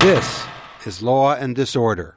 This is Law and Disorder.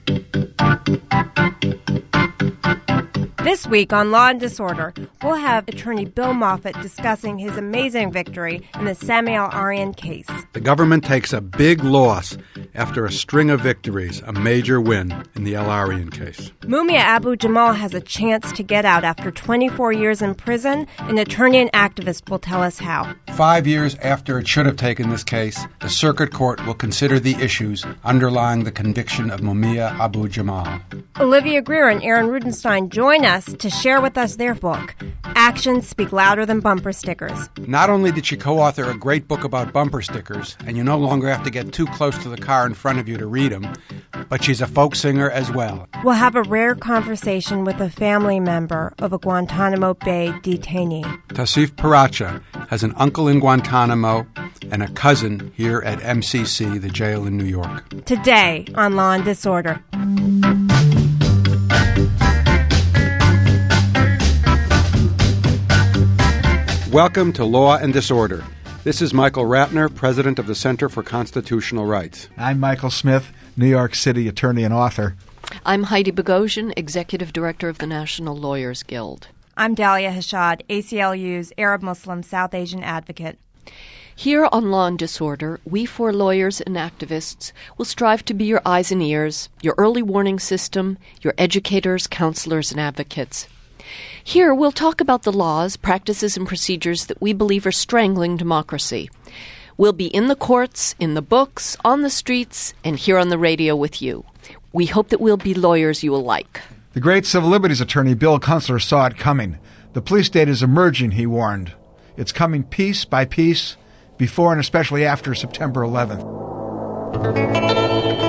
This week on Law and Disorder, we'll have attorney Bill Moffett discussing his amazing victory in the Sami al-Arian case. The government takes a big loss after a string of victories, a major win in the al-Arian case. Mumia Abu-Jamal has a chance to get out after 24 years in prison. An attorney and activist will tell us how. 5 years after it should have taken this case, the Circuit Court will consider the issues underlying the conviction of Mumia Abu-Jamal. Olivia Greer and Aaron Rudenstein join us to share with us their book, Actions Speak Louder Than Bumper Stickers. Not only did she co-author a great book about bumper stickers, and you no longer have to get too close to the car in front of you to read them, but she's a folk singer as well. We'll have a rare conversation with a family member of a Guantanamo Bay detainee. Tassif Paracha has an uncle in Guantanamo and a cousin here at MCC, the jail in New York. Today on Law and Disorder. Welcome to Law and Disorder. This is Michael Ratner, president of the Center for Constitutional Rights. I'm Michael Smith, New York City attorney and author. I'm Heidi Bogosian, executive director of the National Lawyers Guild. I'm Dalia Hashad, ACLU's Arab Muslim South Asian advocate. Here on Law and Disorder, we four lawyers and activists will strive to be your eyes and ears, your early warning system, your educators, counselors, and advocates. Here, we'll talk about the laws, practices, and procedures that we believe are strangling democracy. We'll be in the courts, in the books, on the streets, and here on the radio with you. We hope that we'll be lawyers you will like. The great civil liberties attorney Bill Kunstler saw it coming. The police state is emerging, he warned. It's coming piece by piece, before and especially after September 11th.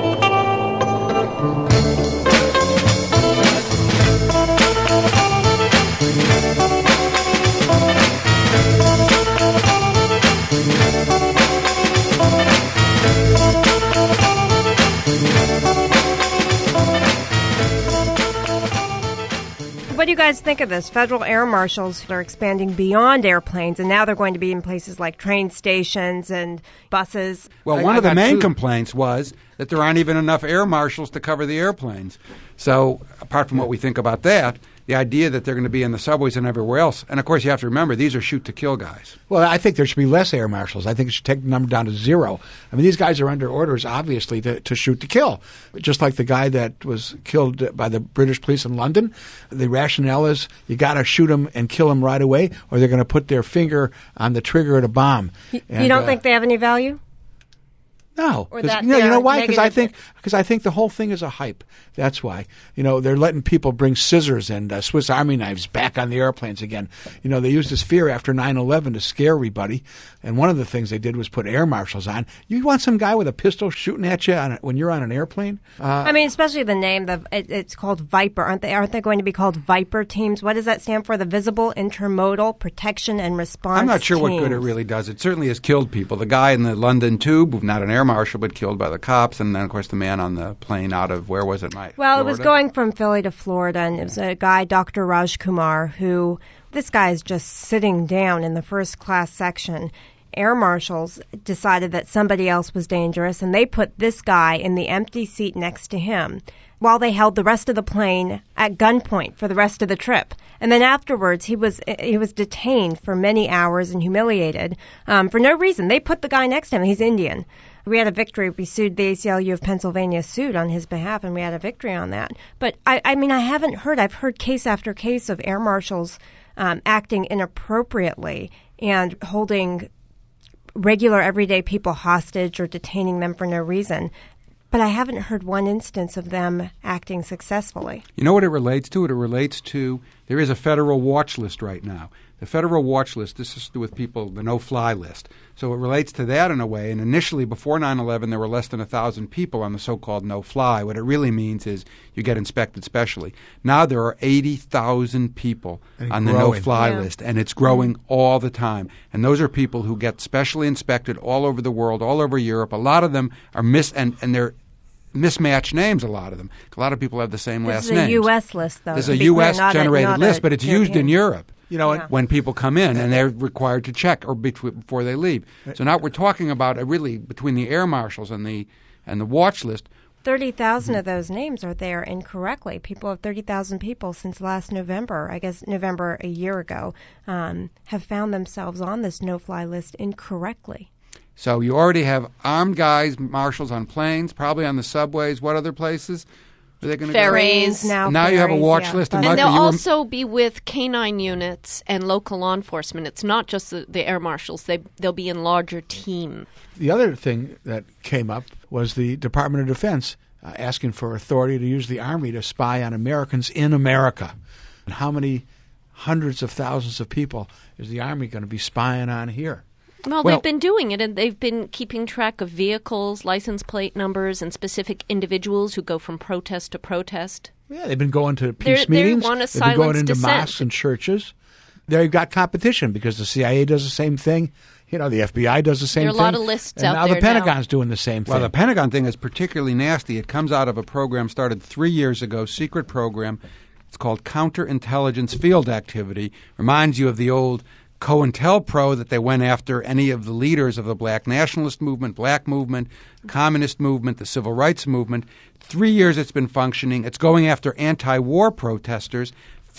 What do you guys think of this? Federal air marshals are expanding beyond airplanes, and now they're going to be in places like train stations and buses. Well, one of the main complaints was that there aren't even enough air marshals to cover the airplanes. So, apart from what we think about that, the idea that they're going to be in the subways and everywhere else, and of course you have to remember, these are shoot-to-kill guys. Well, I think there should be less air marshals. I think it should take the number down to zero. I mean, these guys are under orders, obviously, to shoot to kill. Just like the guy that was killed by the British police in London, the rationale is you got to shoot him and kill him right away, or they're going to put their finger on the trigger of the bomb. You don't think they have any value? No, or that you know why? Because I think the whole thing is a hype. That's why. You know, they're letting people bring scissors and Swiss Army knives back on the airplanes again. You know, they used this fear after 9/11 to scare everybody. And one of the things they did was put air marshals on. You want some guy with a pistol shooting at you when you're on an airplane? I mean, especially the name. It's called Viper. Aren't they going to be called Viper teams? What does that stand for? The Visible Intermodal Protection and Response I'm not sure teams. what good it really does. It certainly has killed people. The guy in the London Tube, not an air marshal, but killed by the cops, and then, of course, the man on the plane out of, where was it, Mike? Well, Florida? It was going from Philly to Florida, and it was a guy, Dr. Raj Kumar, who, this guy is just sitting down in the first class section. Air marshals decided that somebody else was dangerous, and they put this guy in the empty seat next to him while they held the rest of the plane at gunpoint for the rest of the trip. And then afterwards, he was detained for many hours and humiliated for no reason. They put the guy next to him. He's Indian. We had a victory. We sued the ACLU of Pennsylvania, sued on his behalf, and we had a victory on that. But, I mean, I've heard case after case of air marshals acting inappropriately and holding regular, everyday people hostage or detaining them for no reason. But I haven't heard one instance of them acting successfully. You know what it relates to? It relates to, there is a federal watch list right now. The federal watch list, this is to do with people, the no-fly list. So it relates to that in a way. And initially, before 9/11, there were less than 1,000 people on the so-called no-fly. What it really means is you get inspected specially. Now there are 80,000 people on the no-fly list, and it's growing all the time. And those are people who get specially inspected all over the world, all over Europe. A lot of them are and they're mismatched names, a lot of them. A lot of people have the same last name. This is a U.S. list, though. This is a U.S.-generated list, but it's used in Europe. when people come in, and they're required to check or before they leave. So now we're talking about really between the air marshals and the watch list. 30,000 of those names are there incorrectly. 30,000 people since last November, I guess November a year ago, have found themselves on this no-fly list incorrectly. So you already have armed guys, marshals on planes, probably on the subways. What other places are they going to go? Ferries. Now you have a watch list. And they'll also be with canine units and local law enforcement. It's not just the air marshals. They'll be in larger teams. The other thing that came up was the Department of Defense asking for authority to use the Army to spy on Americans in America. And how many hundreds of thousands of people is the Army going to be spying on here? Well, they've been doing it, and they've been keeping track of vehicles, license plate numbers, and specific individuals who go from protest to protest. Yeah, they've been going to peace meetings. They want to they've been going into dissent. mosques and churches. They've got competition because the CIA does the same thing. The FBI does the same thing. There are a lot of lists out there. And now the Pentagon's doing the same thing. Well, the Pentagon thing is particularly nasty. It comes out of a program started 3 years ago, secret program. It's called Counterintelligence Field Activity. Reminds you of the old COINTELPRO, that they went after any of the leaders of the black nationalist movement, black movement, communist movement, the civil rights movement. 3 years it's been functioning. It's going after anti-war protesters.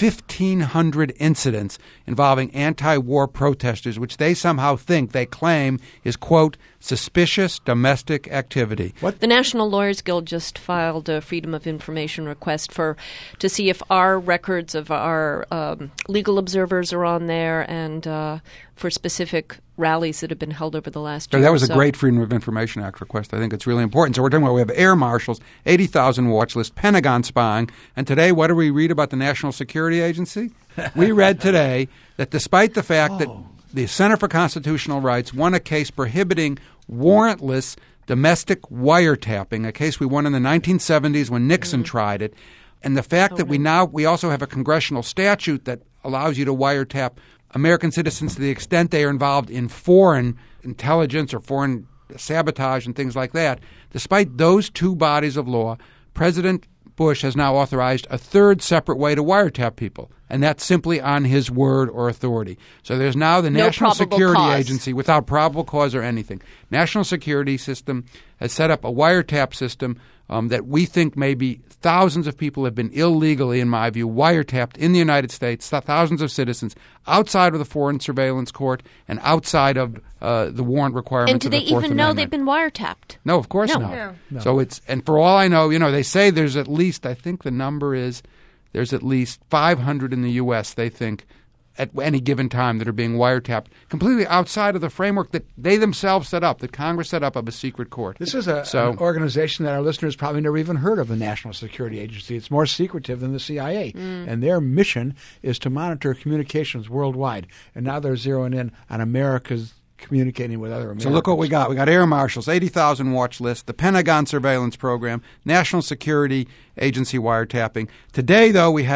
1,500 incidents involving anti-war protesters, which they somehow they claim is, quote, suspicious domestic activity. The National Lawyers Guild just filed a Freedom of Information request to see if our records of our legal observers are on there, and for specific rallies that have been held over the last year. That was a great Freedom of Information Act request. I think it's really important. So we're talking about, we have air marshals, 80,000 watch list, Pentagon spying, and today what do we read about the National Security Agency? We read today that despite the fact that the Center for Constitutional Rights won a case prohibiting warrantless domestic wiretapping, a case we won in the 1970s when Nixon tried it, and the fact that we also have a congressional statute that allows you to wiretap American citizens to the extent they are involved in foreign intelligence or foreign sabotage and things like that. Despite those two bodies of law, President Bush has now authorized a third separate way to wiretap people, and that's simply on his word or authority. So there's now the National Security Agency without probable cause or anything. National Security System has set up a wiretap system that we think maybe thousands of people have been illegally, in my view, wiretapped in the United States, thousands of citizens outside of the Foreign Surveillance Court and outside of the warrant requirements of the Fourth Amendment. And do they even know they've been wiretapped? No, of course not. No. So and for all I know, they say there's at least, I think the number is, there's at least 500 in the U.S., they think, at any given time that are being wiretapped completely outside of the framework that they themselves set up, that Congress set up of a secret court. This is an organization that our listeners probably never even heard of, the National Security Agency. It's more secretive than the CIA. And their mission is to monitor communications worldwide. And now they're zeroing in on America's communicating with other Americans. So look what we got. We got air marshals, 80,000 watch list, the Pentagon surveillance program, National Security Agency wiretapping. Today, though, we had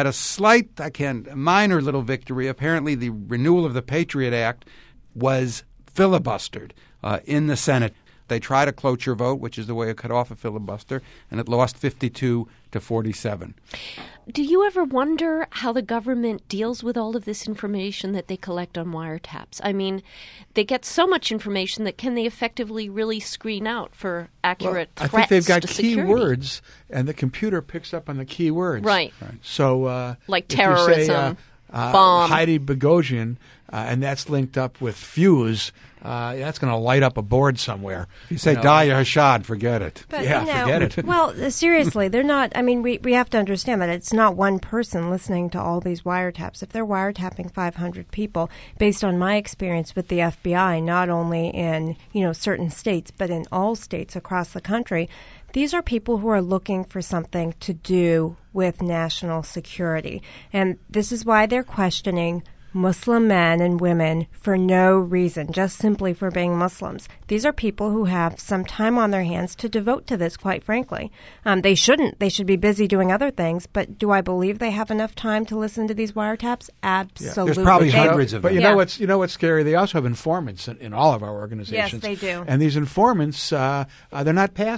a minor little victory. Apparently, the renewal of the Patriot Act was filibustered in the Senate. They tried a cloture vote, which is the way to cut off a filibuster, and it lost 52 to 47. Do you ever wonder how the government deals with all of this information that they collect on wiretaps? I mean, they get so much information that can they effectively really screen out for accurate threats to security? I think they've got keywords, and the computer picks up on the keywords. Right. So, like terrorism, bomb. Heidi Boghossian, and that's linked up with Fuse. That's going to light up a board somewhere. If you say Dahlia Hashad, forget it. But, forget it. Well, seriously, they're not. I mean, we have to understand that it's not one person listening to all these wiretaps. If they're wiretapping 500 people, based on my experience with the FBI, not only in certain states, but in all states across the country, these are people who are looking for something to do with national security. And this is why they're questioning Muslim men and women for no reason, just simply for being Muslims. These are people who have some time on their hands to devote to this, quite frankly. They shouldn't. They should be busy doing other things. But do I believe they have enough time to listen to these wiretaps? Absolutely. There's probably hundreds of them. But you know what's scary? They also have informants in all of our organizations. Yes, they do. And these informants, they're not passive.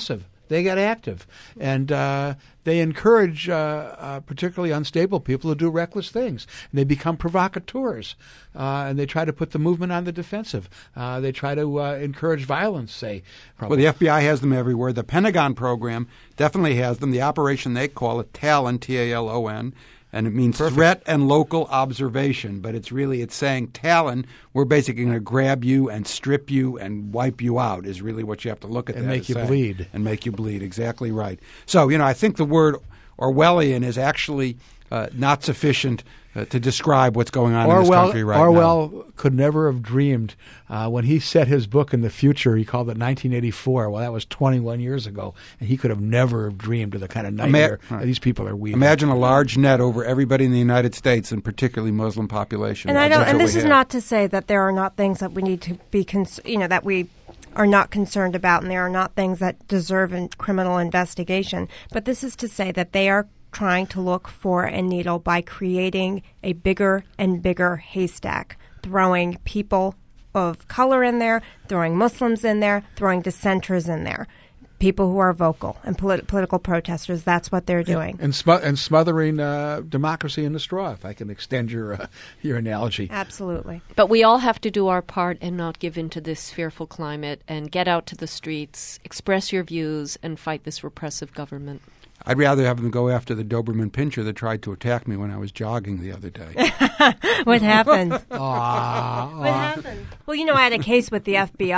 they get active. And they encourage particularly unstable people to do reckless things. And they become provocateurs. And they try to put the movement on the defensive. They try to encourage violence, say. Well, the FBI has them everywhere. The Pentagon program definitely has them. The operation, they call it TALON, T-A-L-O-N. And it means threat and local observation, but it's saying, Talon, we're basically going to grab you and strip you and wipe you out is really what you have to look at and that make you bleed. And make you bleed, exactly right. So, I think the word Orwellian is actually not sufficient to describe what's going on in this country right now. Orwell could never have dreamed when he set his book in the future, he called it 1984. Well, that was 21 years ago, and he could have never dreamed of the kind of nightmare that these people are weaving. Imagine a large net over everybody in the United States, and particularly Muslim population. And this is not to say that there are not things that we need to be, that we are not concerned about, and there are not things that deserve a criminal investigation. But this is to say that they are trying to look for a needle by creating a bigger and bigger haystack, throwing people of color in there, throwing Muslims in there, throwing dissenters in there, people who are vocal and political protesters. That's what they're doing. And smothering democracy in the straw, if I can extend your analogy. Absolutely. But we all have to do our part and not give in to this fearful climate and get out to the streets, express your views, and fight this repressive government. I'd rather have them go after the Doberman Pinscher that tried to attack me when I was jogging the other day. What happened? What happened? Well, I had a case with the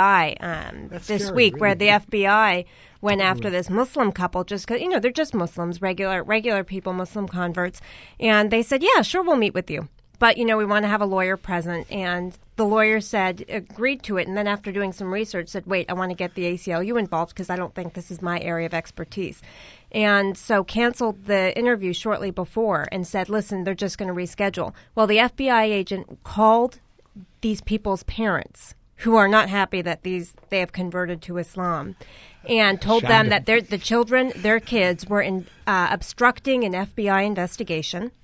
FBI this week where the FBI went after this Muslim couple just because, they're just Muslims, regular people, Muslim converts. And they said, yeah, sure, we'll meet with you. But, we want to have a lawyer present. And the lawyer agreed to it. And then after doing some research, said, wait, I want to get the ACLU involved because I don't think this is my area of expertise. And so canceled the interview shortly before and said, listen, they're just going to reschedule. Well, the FBI agent called these people's parents who are not happy that they have converted to Islam and told them that their kids were obstructing an FBI investigation.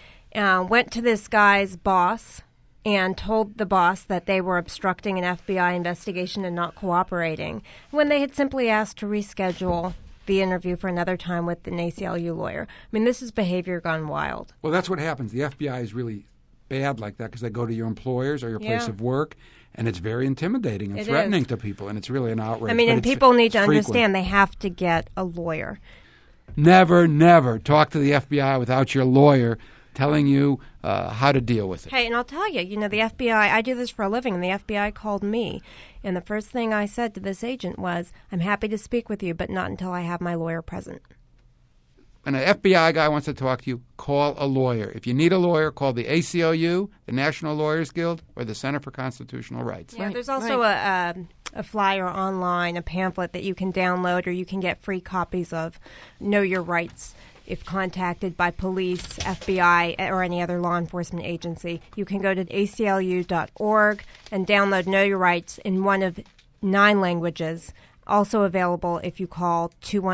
Went to this guy's boss and told the boss that they were obstructing an FBI investigation and not cooperating when they had simply asked to reschedule the interview for another time with an ACLU lawyer. I mean, this is behavior gone wild. Well, that's what happens. The FBI is really bad like that because they go to your employers or your place of work, and it's very intimidating and threatening to people, and it's really an outrage. I mean, and people need to understand they have to get a lawyer. Never, never talk to the FBI without your lawyer telling you how to deal with it. Hey, and I'll tell you, the FBI, I do this for a living, and the FBI called me. And the first thing I said to this agent was, I'm happy to speak with you, but not until I have my lawyer present. When an FBI guy wants to talk to you, call a lawyer. If you need a lawyer, call the ACLU, the National Lawyers Guild, or the Center for Constitutional Rights. Yeah, there's also a flyer online, a pamphlet that you can download or you can get free copies of Know Your Rights. If contacted by police, FBI, or any other law enforcement agency, you can go to aclu.org and download Know Your Rights in one of 9 languages. Also available if you call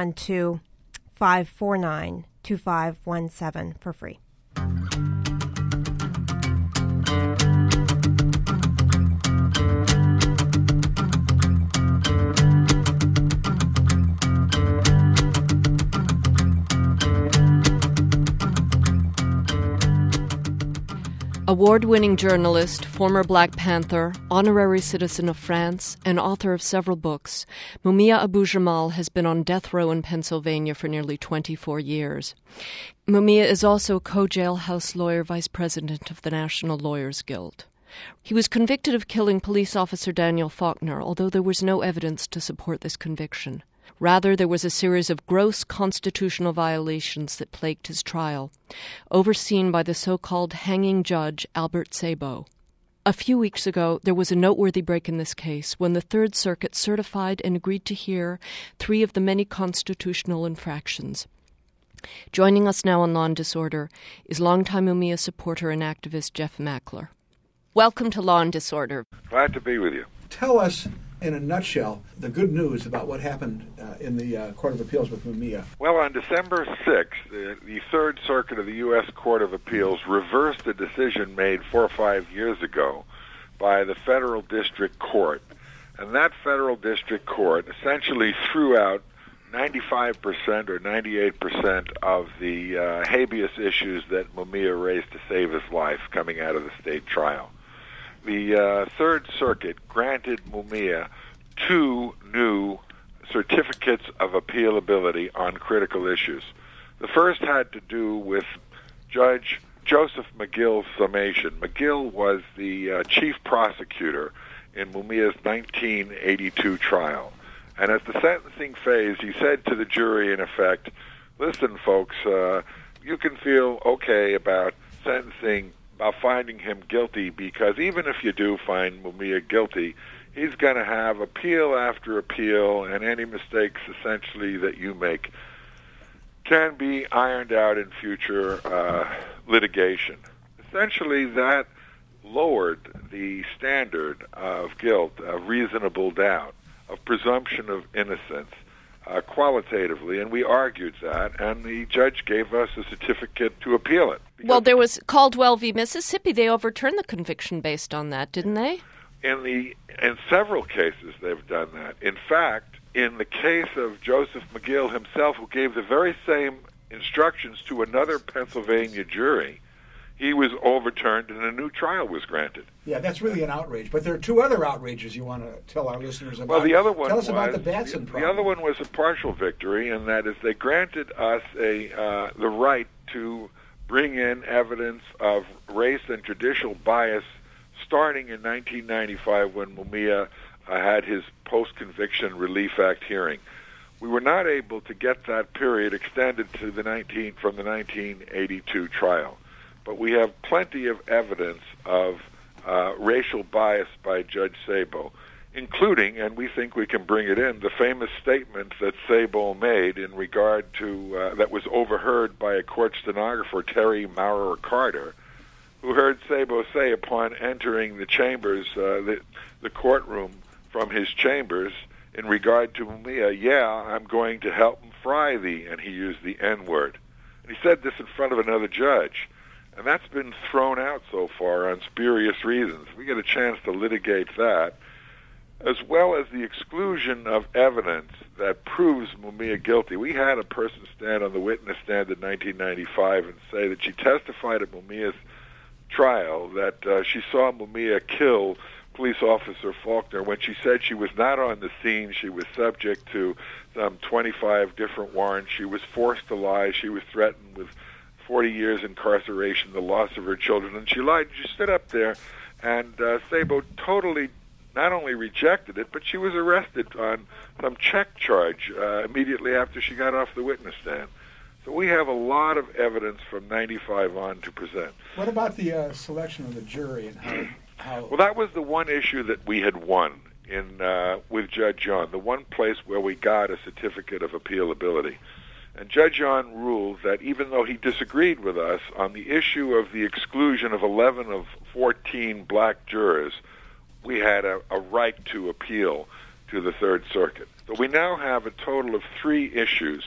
212-549-2517 for free. Award-winning journalist, former Black Panther, honorary citizen of France, and author of several books, Mumia Abu-Jamal has been on death row in Pennsylvania for nearly 24 years. Mumia is also co-jailhouse lawyer vice president of the National Lawyers Guild. He was convicted of killing police officer Daniel Faulkner, although there was no evidence to support this conviction. Rather, there was a series of gross constitutional violations that plagued his trial, overseen by the so-called hanging judge Albert Sabo. A few weeks ago, there was a noteworthy break in this case when the Third Circuit certified and agreed to hear 3 of the many constitutional infractions. Joining us now on Law and Disorder is longtime Mumia supporter and activist Jeff Mackler. Welcome to Law and Disorder. Glad to be with you. Tell us, in a nutshell, the good news about what happened in the Court of Appeals with Mumia. Well, on December 6th, the Third Circuit of the U.S. Court of Appeals reversed a decision made 4 or 5 years ago by the Federal District Court. And that Federal District Court essentially threw out 95% or 98% of the habeas issues that Mumia raised to save his life coming out of the state trial. The Third Circuit granted Mumia 2 new certificates of appealability on critical issues. The first had to do with Judge Joseph McGill's summation. McGill was the chief prosecutor in Mumia's 1982 trial. And at the sentencing phase, he said to the jury, in effect, listen, folks, you can feel okay about sentencing, about finding him guilty, because even if you do find Mumia guilty, he's going to have appeal after appeal, and any mistakes, essentially, that you make can be ironed out in future litigation. Essentially, that lowered the standard of guilt, of reasonable doubt, of presumption of innocence qualitatively, and we argued that, and the judge gave us a certificate to appeal it. Well, there was Caldwell v. Mississippi. They overturned the conviction based on that, didn't they? In several cases, they've done that. In fact, in the case of Joseph McGill himself, who gave the very same instructions to another Pennsylvania jury, he was overturned and a new trial was granted. Yeah, that's really an outrage. But there are two other outrages you want to tell our listeners about. Well, the other one tell us about the Batson problem. The other one was a partial victory, and that is they granted us the right to bring in evidence of race and judicial bias starting in 1995 when Mumia had his Post-Conviction Relief Act hearing. We were not able to get that period extended to from the 1982 trial. But we have plenty of evidence of racial bias by Judge Sabo, including, and we think we can bring it in, the famous statement that Sabo made in regard to, that was overheard by a court stenographer, Terry Maurer Carter, who heard Sabo say upon entering the chambers, the courtroom from his chambers, in regard to Mumia, yeah, I'm going to help him fry thee, and he used the N-word. And he said this in front of another judge. And that's been thrown out so far on spurious reasons. We get a chance to litigate that, as well as the exclusion of evidence that proves Mumia guilty. We had a person stand on the witness stand in 1995 and say that she testified at Mumia's trial that she saw Mumia kill police officer Faulkner. When she said she was not on the scene, she was subject to 25 different warrants. She was forced to lie. She was threatened with 40 years incarceration, the loss of her children, and she lied. She stood up there, and Sabo totally not only rejected it, but she was arrested on some check charge immediately after she got off the witness stand. So we have a lot of evidence from 95 on to present. What about the selection of the jury and how? Well, that was the one issue that we had won in with Judge John, the one place where we got a certificate of appealability. And Judge John ruled that even though he disagreed with us on the issue of the exclusion of 11 of 14 black jurors, we had a right to appeal to the Third Circuit. So we now have a total of 3 issues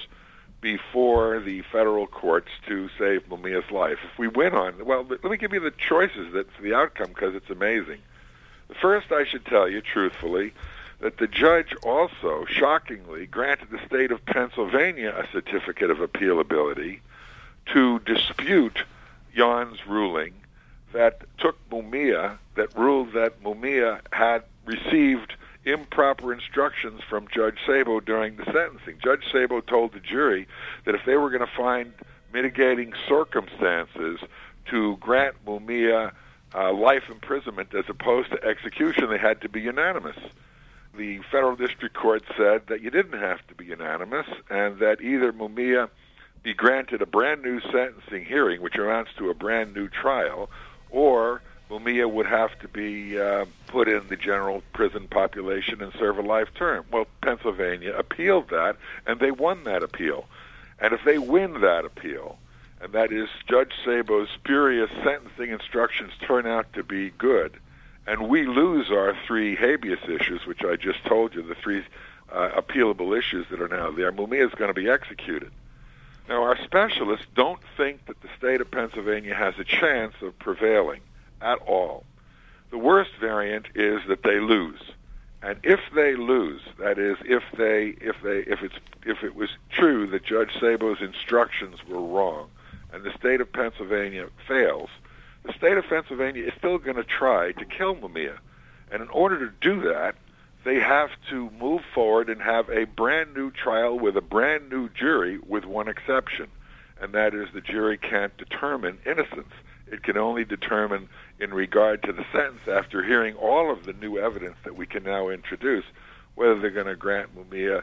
before the federal courts to save Mumia's life. If we win on, well, let me give you the choices for the outcome, because it's amazing. The first, I should tell you truthfully, that the judge also, shockingly, granted the state of Pennsylvania a certificate of appealability to dispute Jan's ruling that took Mumia, that ruled that Mumia had received improper instructions from Judge Sabo during the sentencing. Judge Sabo told the jury that if they were going to find mitigating circumstances to grant Mumia life imprisonment as opposed to execution, they had to be unanimous. The federal district court said that you didn't have to be unanimous, and that either Mumia be granted a brand new sentencing hearing, which amounts to a brand new trial, or Mumia would have to be put in the general prison population and serve a life term. Well, Pennsylvania appealed that, and they won that appeal. And if they win that appeal, and that is Judge Sabo's spurious sentencing instructions turn out to be good, and we lose our 3 habeas issues, which I just told you, the 3 appealable issues that are now there, Mumia is going to be executed. Now, our specialists don't think that the state of Pennsylvania has a chance of prevailing at all. The worst variant is that they lose, And if they lose, that is, if it was true that Judge Szabo's instructions were wrong, and the state of Pennsylvania fails, the state of Pennsylvania is still going to try to kill Mumia. And in order to do that, they have to move forward and have a brand new trial with a brand new jury, with one exception, and that is the jury can't determine innocence. It can only determine in regard to the sentence, after hearing all of the new evidence that we can now introduce, whether they're going to grant Mumia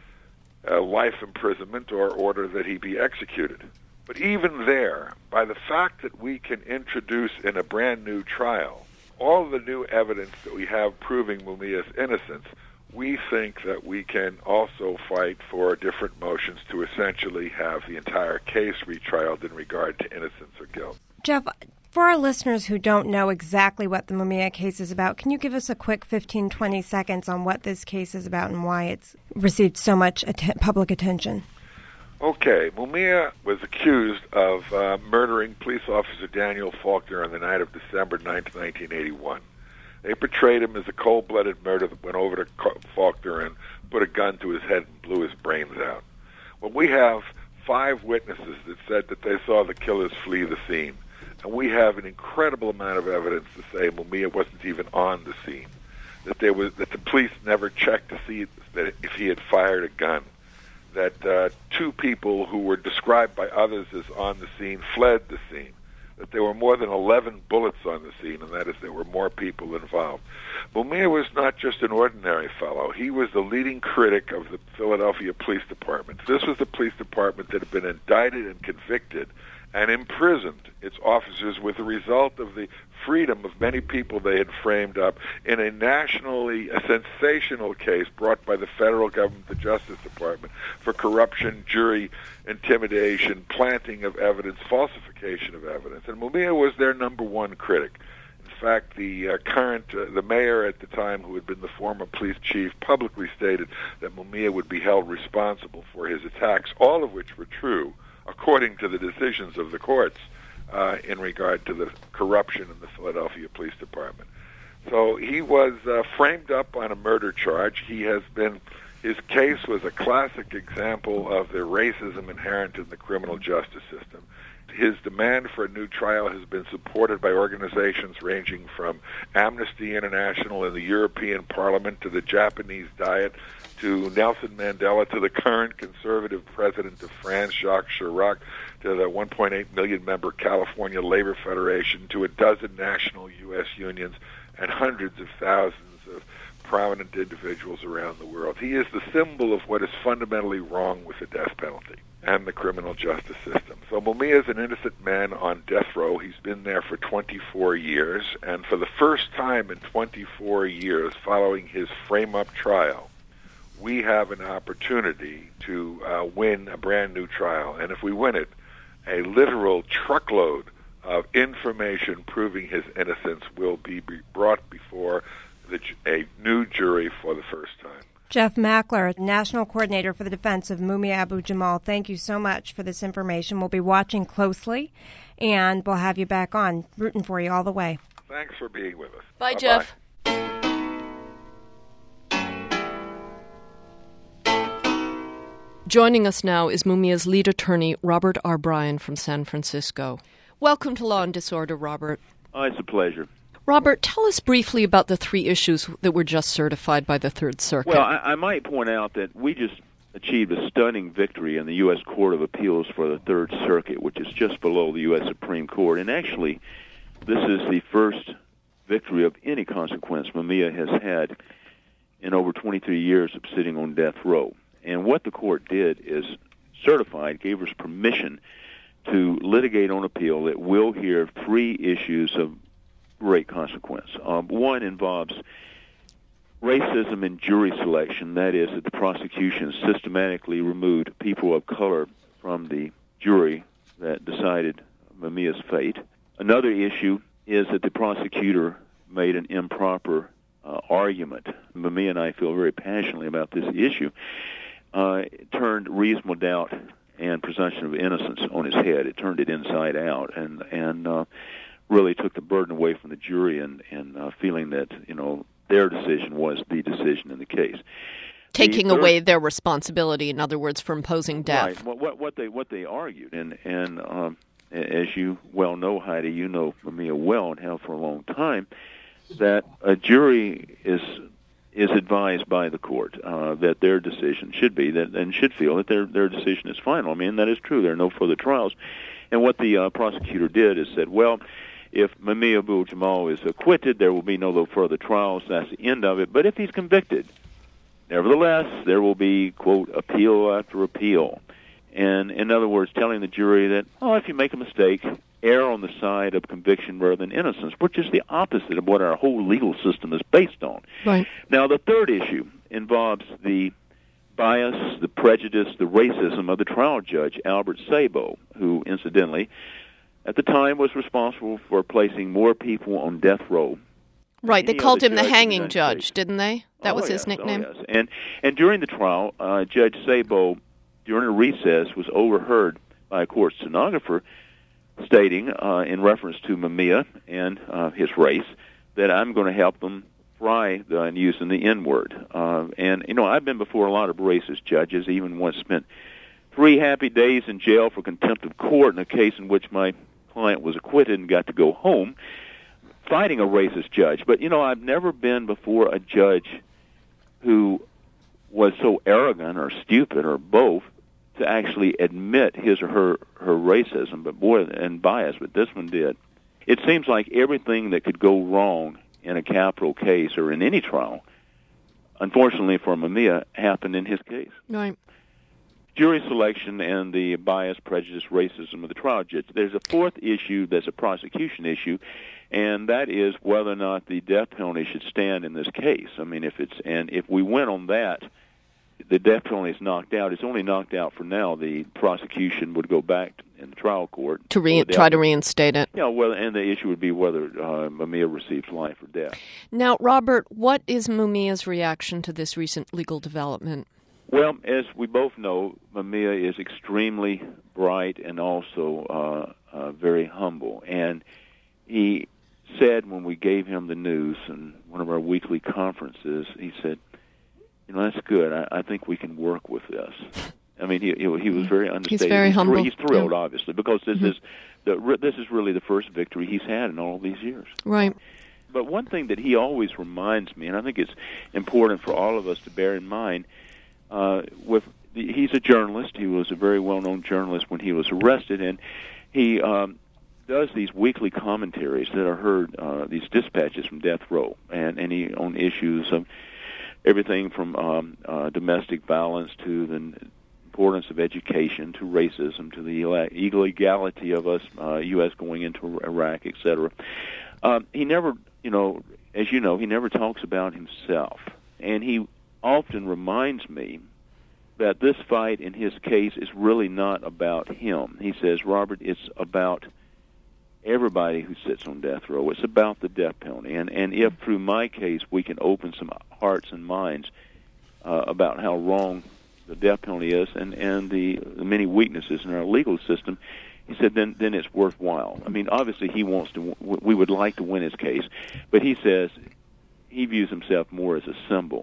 life imprisonment or order that he be executed. But even there, by the fact that we can introduce in a brand new trial all the new evidence that we have proving Mumia's innocence, we think that we can also fight for different motions to essentially have the entire case retrialed in regard to innocence or guilt. Jeff, for our listeners who don't know exactly what the Mumia case is about, can you give us a quick 15, 20 seconds on what this case is about and why it's received so much public attention? Okay, Mumia was accused of murdering police officer Daniel Faulkner on the night of December 9th, 1981. They portrayed him as a cold-blooded murderer that went over to Faulkner and put a gun to his head and blew his brains out. Well, we have 5 witnesses that said that they saw the killers flee the scene. And we have an incredible amount of evidence to say Mumia wasn't even on the scene, that the police never checked to see that if he had fired a gun, that 2 people who were described by others as on the scene fled the scene, that there were more than 11 bullets on the scene, and that is there were more people involved. Mumia was not just an ordinary fellow. He was the leading critic of the Philadelphia Police Department. This was the police department that had been indicted and convicted and imprisoned its officers with the result of the freedom of many people they had framed up in a sensational case brought by the federal government, the Justice Department, for corruption, jury intimidation, planting of evidence, falsification of evidence. And Mumia was their number one critic. In fact, the mayor at the time, who had been the former police chief, publicly stated that Mumia would be held responsible for his attacks, all of which were true, according to the decisions of the courts in regard to the corruption in the Philadelphia Police Department. So he was framed up on a murder charge. His case was a classic example of the racism inherent in the criminal justice system. His demand for a new trial has been supported by organizations ranging from Amnesty International and the European Parliament to the Japanese Diet to Nelson Mandela to the current conservative president of France, Jacques Chirac, to the 1.8 million member California Labor Federation, to a dozen national U.S. unions, and hundreds of thousands of prominent individuals around the world. He is the symbol of what is fundamentally wrong with the death penalty and the criminal justice system. So Mumia is an innocent man on death row. He's been there for 24 years, and for the first time in 24 years following his frame-up trial, we have an opportunity to win a brand new trial. And if we win it, a literal truckload of information proving his innocence will be brought before a new jury for the first time. Jeff Mackler, National Coordinator for the Defense of Mumia Abu-Jamal, thank you so much for this information. We'll be watching closely, and we'll have you back on, rooting for you all the way. Thanks for being with us. Bye, Bye-bye. Jeff. Joining us now is Mumia's lead attorney, Robert R. Bryan from San Francisco. Welcome to Law and Disorder, Robert. Oh, it's a pleasure. Robert, tell us briefly about the 3 issues that were just certified by the Third Circuit. Well, I might point out that we just achieved a stunning victory in the U.S. Court of Appeals for the Third Circuit, which is just below the U.S. Supreme Court. And actually, this is the first victory of any consequence Mumia has had in over 23 years of sitting on death row. And what the court did is gave us permission to litigate on appeal that will hear 3 issues of great consequence. One involves racism in jury selection, that is, that the prosecution systematically removed people of color from the jury that decided Mumia's fate. Another issue is that the prosecutor made an improper argument. Mumia and I feel very passionately about this issue. It turned reasonable doubt and presumption of innocence on his head. It turned it inside out and really took the burden away from the jury and feeling that, their decision was the decision in the case. Taking away their responsibility, in other words, for imposing death. Right. What they argued, and as you well know, Heidi, you know Mamiya well and have for a long time, that a jury is advised by the court that their decision should be that and should feel that their decision is final. I mean, that is true. There are no further trials. And what the prosecutor did is said, well, if Mamiya Abu-Jamal is acquitted, there will be no further trials. That's the end of it. But if he's convicted, nevertheless, there will be, quote, appeal after appeal. And in other words, telling the jury that, if you make a mistake, err on the side of conviction rather than innocence, which is the opposite of what our whole legal system is based on. Right. Now, the third issue involves the bias, the prejudice, the racism of the trial judge, Albert Sabo, who, incidentally, at the time was responsible for placing more people on death row. Right, they called him the hanging judge, didn't they? That was his nickname? Oh, yes. And during the trial, Judge Sabo, during a recess, was overheard by a court stenographer stating, in reference to Mamiya and his race, that I'm going to help them fry using the N-word. And, I've been before a lot of racist judges, even once spent 3 happy days in jail for contempt of court in a case in which my client was acquitted and got to go home, fighting a racist judge. But, I've never been before a judge who was so arrogant or stupid or both to actually admit his or her racism, and bias, but this one did. It seems like everything that could go wrong in a capital case or in any trial, unfortunately for Mamiya, happened in his case. Right. Jury selection and the bias, prejudice, racism of the trial judge. There's a fourth issue that's a prosecution issue, and that is whether or not the death penalty should stand in this case. I mean, if we went on that, the death penalty is knocked out. It's only knocked out for now. The prosecution would go back in the trial court to try to reinstate it. Yeah, and the issue would be whether Mamiya receives life or death. Now, Robert, what is Mamiya's reaction to this recent legal development? Well, as we both know, Mamiya is extremely bright and also very humble. And he said when we gave him the news in one of our weekly conferences, he said, that's good. I think we can work with this. I mean, he was very understated. He's very humble. He's thrilled, obviously, because this is really the first victory he's had in all these years. Right. But one thing that he always reminds me, and I think it's important for all of us to bear in mind, he's a journalist. He was a very well-known journalist when he was arrested, and he does these weekly commentaries that are heard, these dispatches from death row, and he on issues of everything from domestic violence to the importance of education to racism to the illegality of us, U.S. going into Iraq, etc. He never, as you know, he never talks about himself, and he often reminds me that this fight in his case is really not about him. He says, Robert, it's about everybody who sits on death row. It's about the death penalty. And if through my case we can open some hearts and minds about how wrong the death penalty is and the many weaknesses in our legal system, he said, then it's worthwhile. I mean, obviously we would like to win his case, but he says he views himself more as a symbol.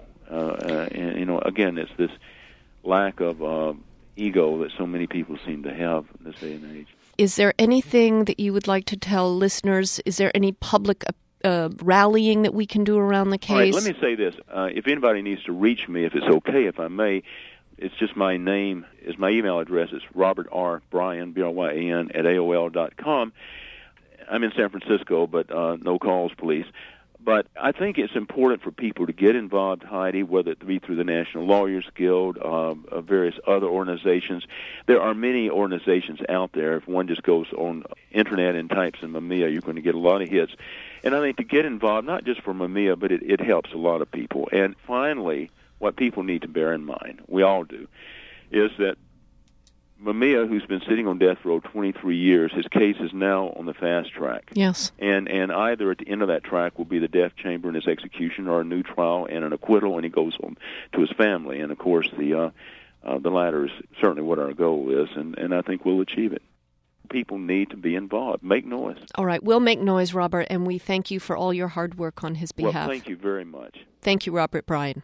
And again, it's this lack of ego that so many people seem to have in this day and age. Is there anything that you would like to tell listeners? Is there any public rallying that we can do around the case? All right, let me say this. If anybody needs to reach me, if it's okay, if I may, it's just my name. Is my email address. It's Robert R. Bryan, Bryan, at AOL.com. I'm in San Francisco, but no calls, please. But I think it's important for people to get involved, Heidi, whether it be through the National Lawyers Guild, various other organizations. There are many organizations out there. If one just goes on internet and types in Mamiya, you're going to get a lot of hits. And I think to get involved, not just for Mamiya, but it helps a lot of people. And finally, what people need to bear in mind, we all do, is that Mamiya, who's been sitting on death row 23 years, his case is now on the fast track. Yes. And either at the end of that track will be the death chamber and his execution, or a new trial and an acquittal, and he goes home to his family. And, of course, the latter is certainly what our goal is, and I think we'll achieve it. people need to be involved. Make noise. All right, we'll make noise, Robert, and we thank you for all your hard work on his behalf. Well, thank you very much. Thank you, Robert Bryan.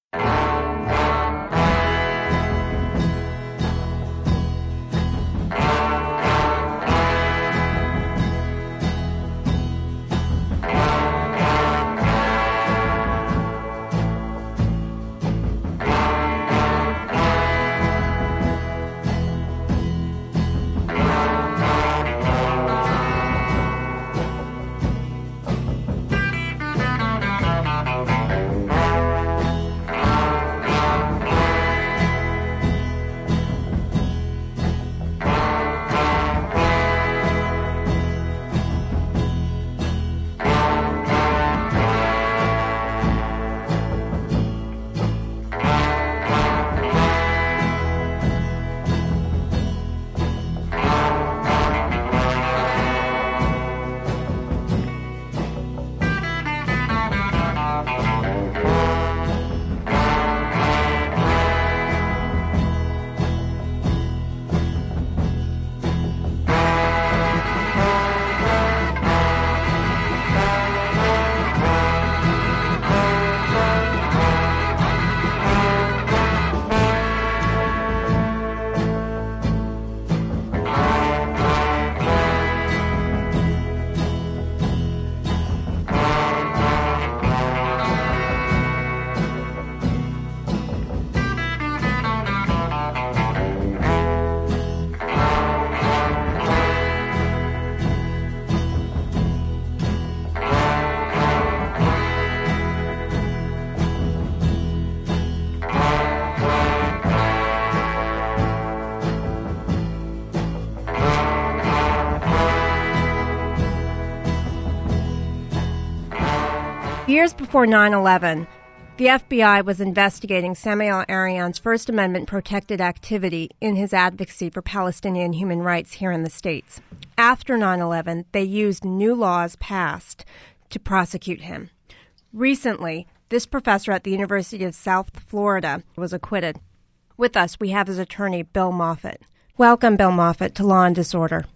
Years before 9/11, the FBI was investigating Samael Arion's First Amendment protected activity in his advocacy for Palestinian human rights here in the States. After 9/11, they used new laws passed to prosecute him. Recently, this professor at the University of South Florida was acquitted. With us, we have his attorney, Bill Moffett. Welcome, Bill Moffett, to Law and Disorder.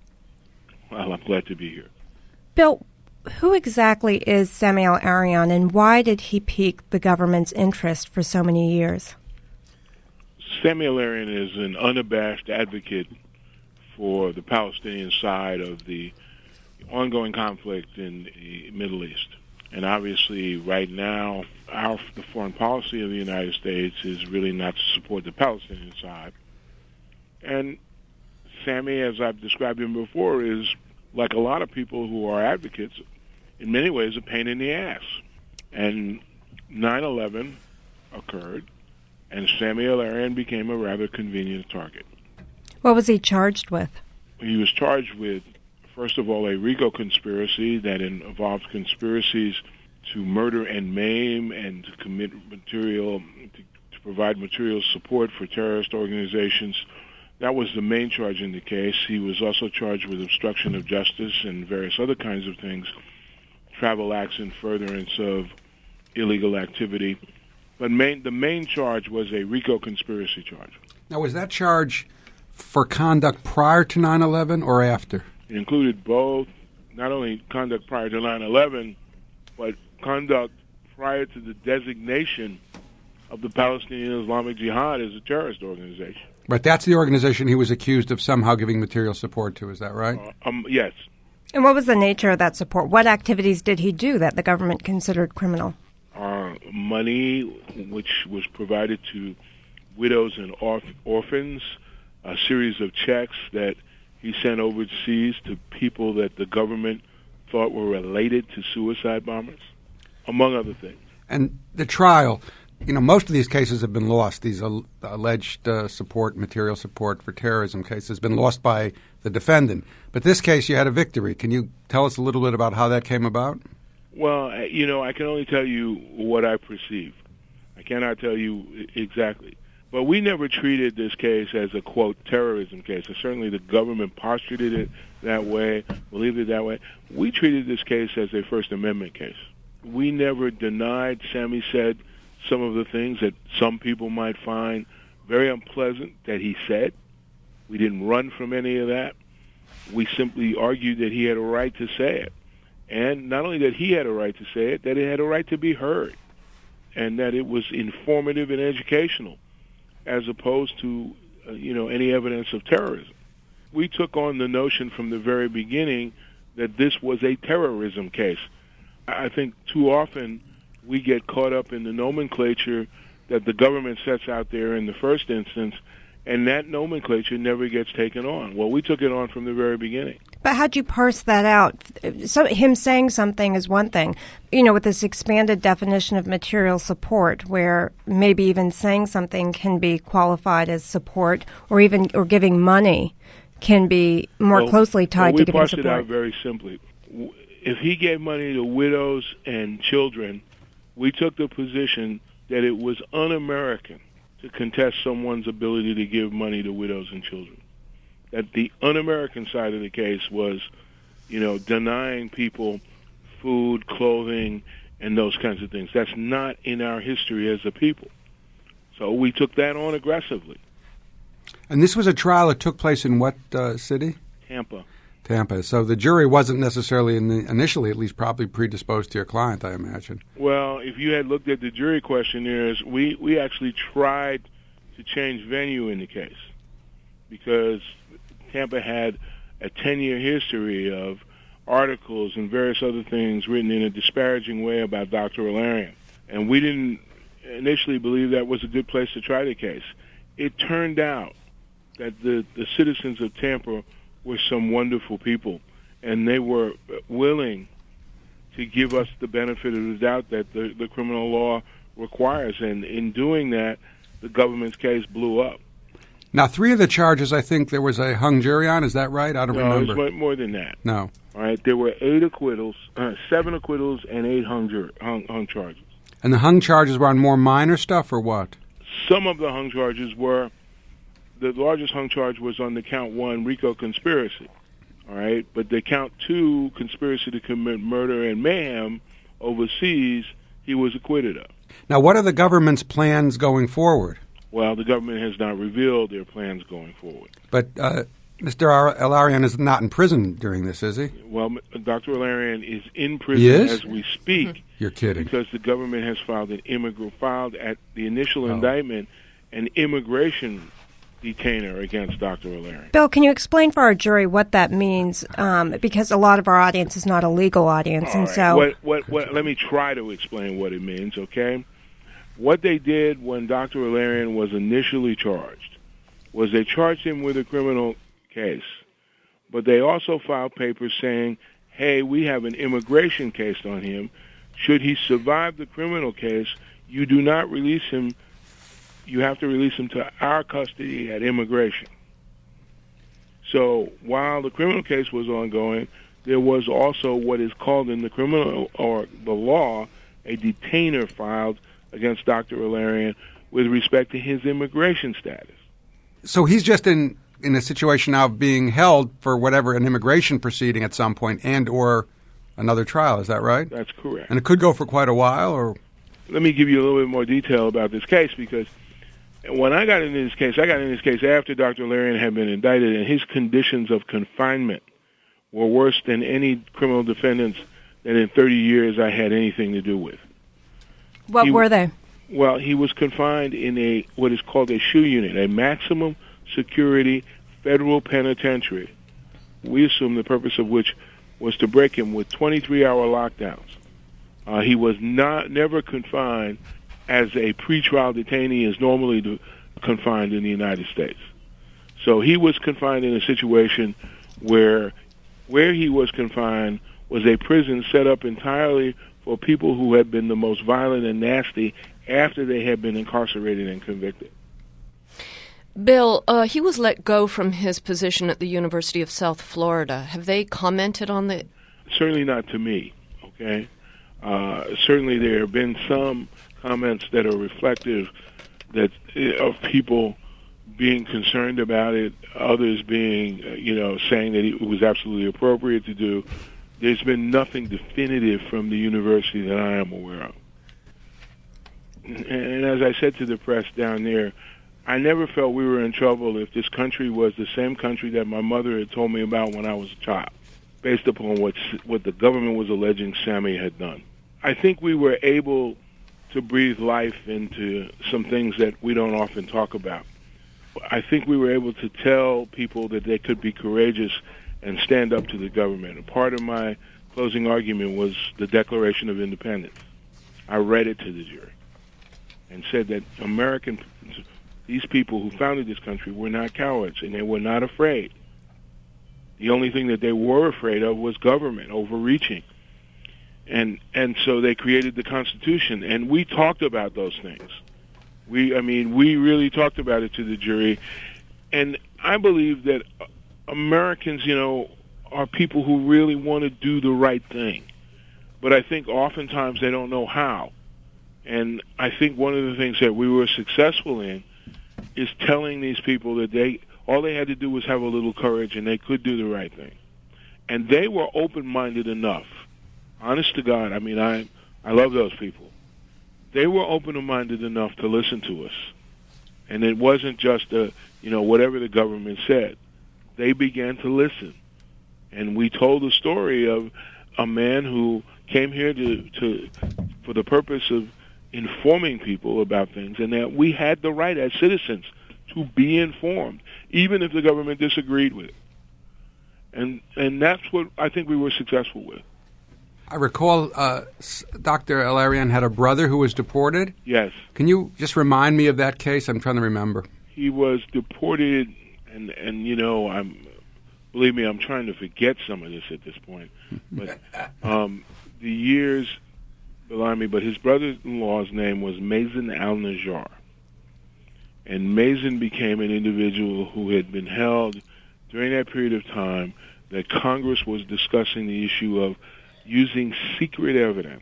Well, I'm glad to be here. Bill, who exactly is Samael Arion, and why did he pique the government's interest for so many years? Samael Arion is an unabashed advocate for the Palestinian side of the ongoing conflict in the Middle East. And obviously, right now, the foreign policy of the United States is really not to support the Palestinian side. And Sammy, as I've described him before, is, like a lot of people who are advocates, in many ways a pain in the ass. And 9/11 occurred, and Samael Arion became a rather convenient target. What was he charged with? He was charged with, first of all, a RICO conspiracy that involves conspiracies to murder and maim and to commit to provide material support for terrorist organizations. That was the main charge in the case. He was also charged with obstruction of justice and various other kinds of things, travel acts in furtherance of illegal activity. But the main charge was a RICO conspiracy charge. Now, was that charge for conduct prior to 9/11 or after? It included both, not only conduct prior to 9/11, but conduct prior to the designation of the Palestinian Islamic Jihad as a terrorist organization. But that's the organization he was accused of somehow giving material support to, is that right? Yes. And what was the nature of that support? What activities did he do that the government considered criminal? Money, which was provided to widows and orphans, a series of checks that he sent overseas to people that the government thought were related to suicide bombers, among other things. And the trial, most of these cases have been lost. These alleged material support for terrorism cases, have been lost by the defendant. But this case, you had a victory. Can you tell us a little bit about how that came about? Well, I can only tell you what I perceive. I cannot tell you exactly. But we never treated this case as a, quote, terrorism case. And certainly the government postured it that way, believed it that way. We treated this case as a First Amendment case. We never denied, Sammy said, some of the things that some people might find very unpleasant that he said. We didn't run from any of that. We simply argued that he had a right to say it. And not only that he had a right to say it, that it had a right to be heard, and that it was informative and educational, as opposed to, any evidence of terrorism. We took on the notion from the very beginning that this was a terrorism case. I think too often we get caught up in the nomenclature that the government sets out there in the first instance, and that nomenclature never gets taken on. Well, we took it on from the very beginning. But how'd you parse that out? So him saying something is one thing, with this expanded definition of material support, where maybe even saying something can be qualified as support, or giving money can be more closely tied to giving support. We parsed it out very simply. If he gave money to widows and children, we took the position that it was un-American to contest someone's ability to give money to widows and children. That the un-American side of the case was, denying people food, clothing, and those kinds of things. That's not in our history as a people. So we took that on aggressively. And this was a trial that took place in what city? Tampa. Tampa. So the jury wasn't necessarily, initially at least, probably predisposed to your client, I imagine. Well, if you had looked at the jury questionnaires, we actually tried to change venue in the case because Tampa had a 10-year history of articles and various other things written in a disparaging way about Dr. Allarian. And we didn't initially believe that was a good place to try the case. It turned out that the citizens of Tampa were some wonderful people, and they were willing to give us the benefit of the doubt that the criminal law requires. And in doing that, the government's case blew up. Now, 3 of the charges, I think there was a hung jury on. Is that right? I don't remember. No, it was more than that. No. All right, there were 8 acquittals, 7 acquittals, and 8 hung charges. And the hung charges were on more minor stuff, or what? Some of the hung charges were, the largest hung charge was on the count 1, RICO conspiracy. All right, but the count 2, conspiracy to commit murder and mayhem overseas, he was acquitted of. Now, what are the government's plans going forward? Well, the government has not revealed their plans going forward. But Mr. Allarian is not in prison during this, is he? Well, Dr. Allarian is in prison as we speak. You're kidding. Because the government has filed at the initial indictment an immigration detainer against Dr. Allarian. Bill, can you explain for our jury what that means? Because a lot of our audience is not a legal audience, All and right. so let me try to explain what it means. Okay, what they did when Dr. Allarian was initially charged was they charged him with a criminal case, but they also filed papers saying, "Hey, we have an immigration case on him. Should he survive the criminal case, you do not release him. You have to release him to our custody at immigration." So while the criminal case was ongoing, there was also what is called in the criminal or the law a detainer filed against Dr. Allarian with respect to his immigration status. So he's just in a situation now of being held for whatever, an immigration proceeding at some point and or another trial. Is that right? That's correct. And it could go for quite a while? Or let me give you a little bit more detail about this case, because when I got into this case after Dr. Allarian had been indicted, and his conditions of confinement were worse than any criminal defendants that in 30 years I had anything to do with. what were they? Well, he was confined in what is called a SHU unit, a maximum security federal penitentiary. We assume the purpose of which was to break him with 23-hour lockdowns. He was never confined as a pretrial detainee is normally confined in the United States. So he was confined in a situation where he was confined was a prison set up entirely for people who had been the most violent and nasty after they had been incarcerated and convicted. Bill, he was let go from his position at the University of South Florida. Have they commented on the... Certainly not to me, okay? Certainly there have been some comments that are reflective of people being concerned about it, others being, saying that it was absolutely appropriate to do. There's been nothing definitive from the university that I am aware of. And as I said to the press down there, I never felt we were in trouble if this country was the same country that my mother had told me about when I was a child, based upon what the government was alleging Sammy had done. I think we were able to breathe life into some things that we don't often talk about. I think we were able to tell people that they could be courageous and stand up to the government. A part of my closing argument was the Declaration of Independence. I read it to the jury and said that these people who founded this country were not cowards, and they were not afraid. The only thing that they were afraid of was government overreaching. And so they created the Constitution, and we talked about those things. We really talked about it to the jury, and I believe that Americans, are people who really want to do the right thing, but I think oftentimes they don't know how. And I think one of the things that we were successful in is telling these people that all they had to do was have a little courage, and they could do the right thing. And they were open-minded enough. Honest to God, I love those people. They were open-minded enough to listen to us. And it wasn't just, whatever the government said. They began to listen. And we told the story of a man who came here for the purpose of informing people about things, and that we had the right as citizens to be informed, even if the government disagreed with it. And that's what I think we were successful with. I recall Dr. El-Erian had a brother who was deported. Yes. Can you just remind me of that case? I'm trying to remember. He was deported, and believe me, I'm trying to forget some of this at this point. But the years belie me, but his brother-in-law's name was Mazen al-Najjar. And Mazen became an individual who had been held during that period of time that Congress was discussing the issue of using secret evidence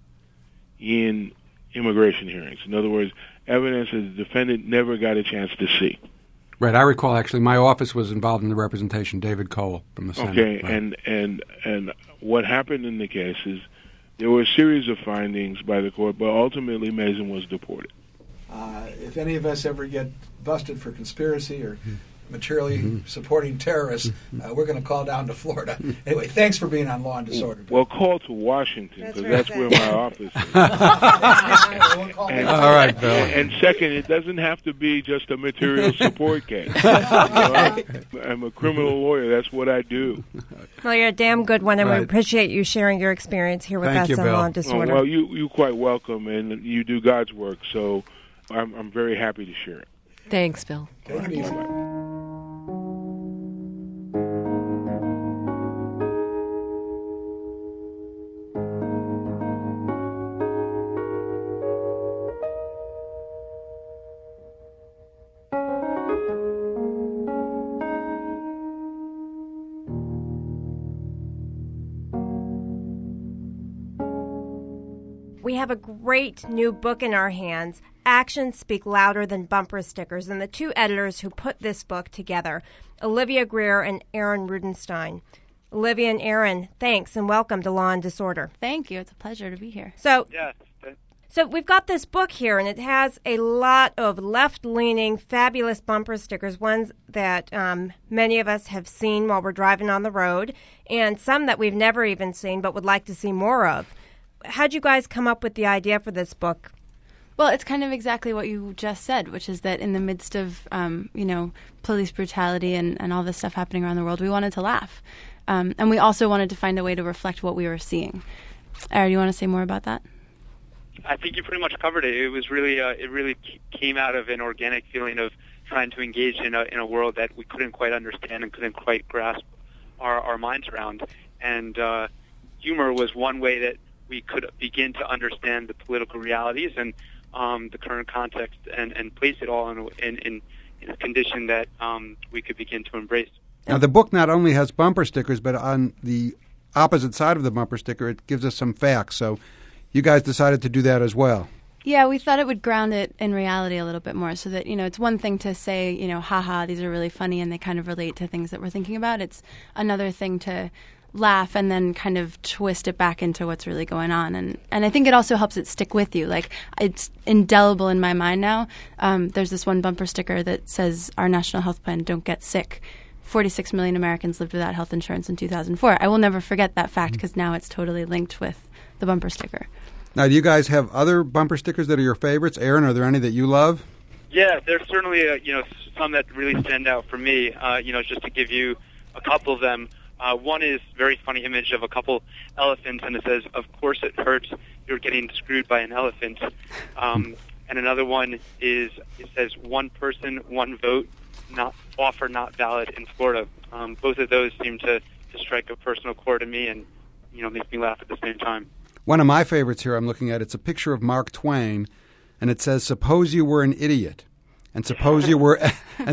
in immigration hearings. In other words, evidence that the defendant never got a chance to see. Right. I recall, actually, my office was involved in the representation, David Cole from the Senate. Okay, right. and what happened in the case is there were a series of findings by the court, but ultimately Mazen was deported. If any of us ever get busted for conspiracy or materially supporting terrorists, we're going to call down to Florida. Anyway, thanks for being on Law and Disorder. Well, call to Washington, because that's where my office is. All right, Bill. And second, it doesn't have to be just a material support case. I'm a criminal lawyer. That's what I do. Well, you're a damn good one, and Right. we appreciate you sharing your experience here with Thank us you, on Bill. Law and Disorder. Well, you're quite welcome, and you do God's work, so I'm very happy to share it. Thanks, Bill. Take it easy. We have a great new book in our hands, Actions Speak Louder Than Bumper Stickers, and the two editors who put this book together, Olivia Greer and Aaron Rudenstein. Olivia and Aaron, thanks, and welcome to Law and Disorder. Thank you. It's a pleasure to be here. So Yes. we've got this book here, and it has a lot of left-leaning, fabulous bumper stickers, ones that many of us have seen while we're driving on the road, and some that we've never even seen but would like to see more of. How'd you guys come up with the idea for this book? Well, it's kind of exactly what you just said, which is that in the midst of, police brutality and all this stuff happening around the world, we wanted to laugh. And we also wanted to find a way to reflect what we were seeing. Aaron, you want to say more about that? I think you pretty much covered it. It was really, it really came out of an organic feeling of trying to engage in a world that we couldn't quite understand and couldn't quite grasp our minds around. And humor was one way that we could begin to understand the political realities and the current context and place it all in a condition that we could begin to embrace. Now, the book not only has bumper stickers, but on the opposite side of the bumper sticker, it gives us some facts. So you guys decided to do that as well. Yeah, we thought it would ground it in reality a little bit more so that, it's one thing to say, haha, these are really funny and they kind of relate to things that we're thinking about. It's another thing to laugh and then kind of twist it back into what's really going on. And I think it also helps it stick with you. Like, it's indelible in my mind now. There's this one bumper sticker that says, "Our national health plan, don't get sick." 46 million Americans lived without health insurance in 2004. I will never forget that fact because now it's totally linked with the bumper sticker. Now, do you guys have other bumper stickers that are your favorites? Aaron, are there any that you love? Yeah, there's certainly some that really stand out for me. Just to give you a couple of them. One is a very funny image of a couple elephants, and it says, "Of course it hurts. You're getting screwed by an elephant." And another one is, it says, "One person, one vote. Offer not valid in Florida." Both of those seem to strike a personal chord in me, and make me laugh at the same time. One of my favorites here I'm looking at, it's a picture of Mark Twain, and it says, "Suppose you were an idiot, and suppose you were